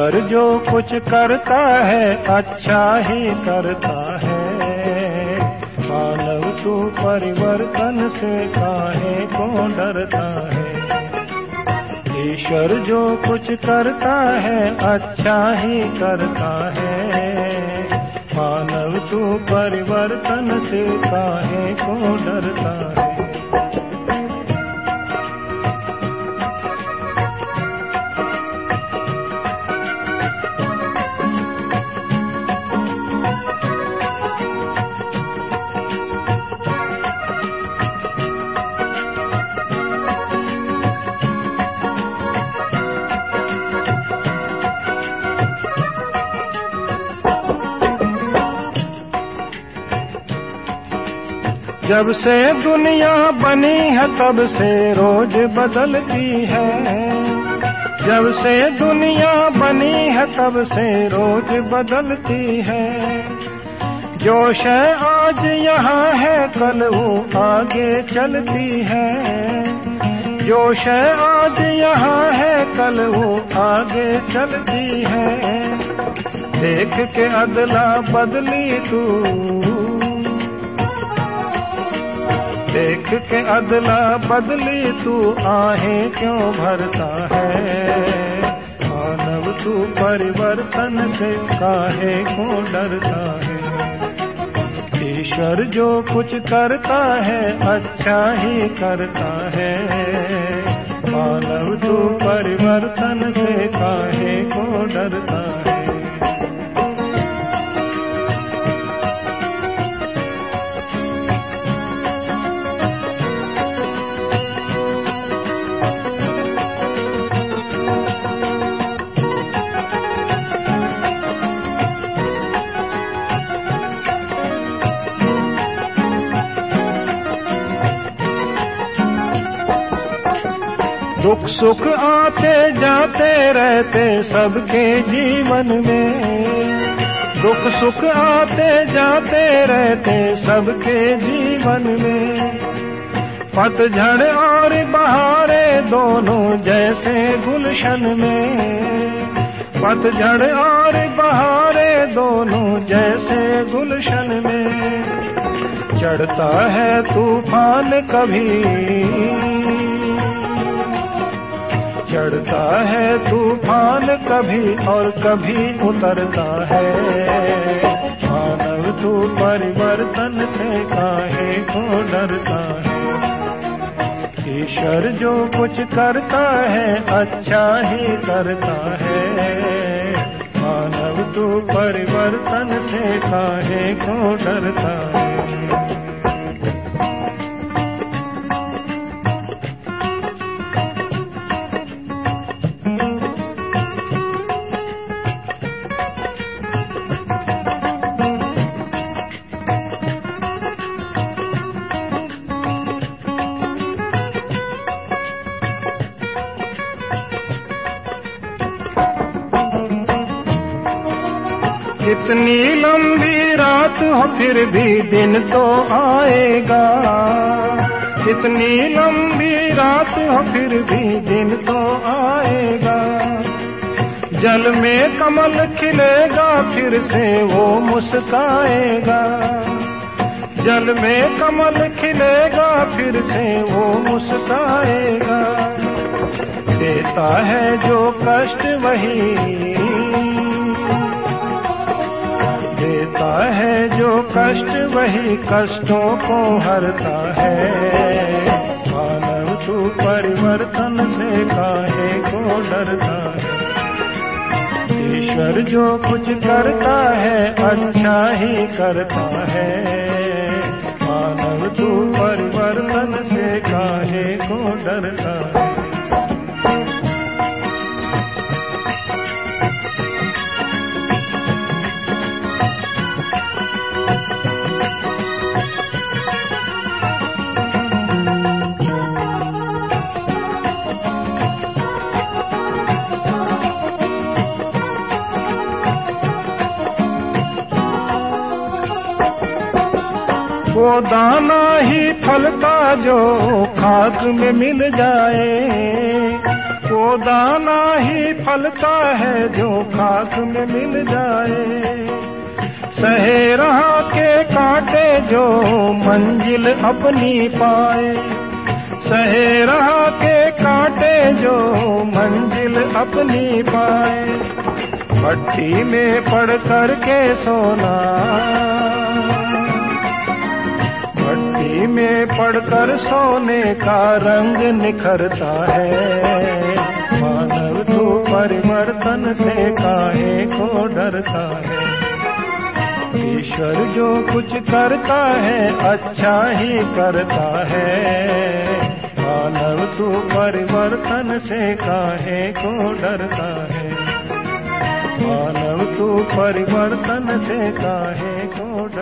ईश्वर जो कुछ करता है अच्छा ही करता है। मानव तू परिवर्तन से काहे को डरता है। ईश्वर जो कुछ करता है अच्छा ही करता है। मानव तू परिवर्तन से काहे को डरता है। जब से दुनिया बनी है तब से रोज बदलती है। जब से दुनिया बनी है तब से रोज बदलती है। जो शय आज यहाँ है कल वो आगे चलती है। जो शय आज यहाँ है कल वो आगे चलती है। देख के अदला बदली तू, देख के अदला बदली तू आहें क्यों भरता है। मानव तू परिवर्तन से काहे को डरता है। ईश्वर जो कुछ करता है अच्छा ही करता है। मानव तू परिवर्तन से काहे को डरता है। दुख सुख आते जाते रहते सबके जीवन में। दुख सुख आते जाते रहते सबके जीवन में। पतझड़ और बहारे दोनों जैसे गुलशन में। पतझड़ और बहारे दोनों जैसे गुलशन में। चढ़ता है तूफान कभी, चढ़ता है तूफान कभी और कभी उतरता है। मानव तू परिवर्तन से काहे को डरता है। ईश्वर जो कुछ करता है अच्छा ही करता है। मानव तू परिवर्तन से काहे को डरता है। कितनी लंबी रात हो फिर भी दिन तो आएगा। कितनी लंबी रात हो फिर भी दिन तो आएगा। जल में कमल खिलेगा फिर से वो मुस्काएगा। जल में कमल खिलेगा फिर से वो मुस्काएगा। देता है जो कष्ट वही, देता है जो कष्ट वही कष्टों को हरता है। मानव तू परिवर्तन से काहे को डरता है। ईश्वर जो कुछ करता है अच्छा ही करता है। मानव तू परिवर्तन से काहे को डरता है। वो दाना ही फलता जो खाक में मिल जाए। वो दाना ही फलता है जो खाक में मिल जाए। सहे राह के कांटे जो मंजिल अपनी पाए, सहे राह के कांटे जो मंजिल अपनी पाए। भट्टी में पड़ कर के सोना, भट्टी में पड़कर सोने का रंग निखरता है। मानव तू परिवर्तन से काहे को डरता है। ईश्वर जो कुछ करता है अच्छा ही करता है। मानव तू परिवर्तन से काहे को डरता है। मानव तू परिवर्तन से काहे को डरता है।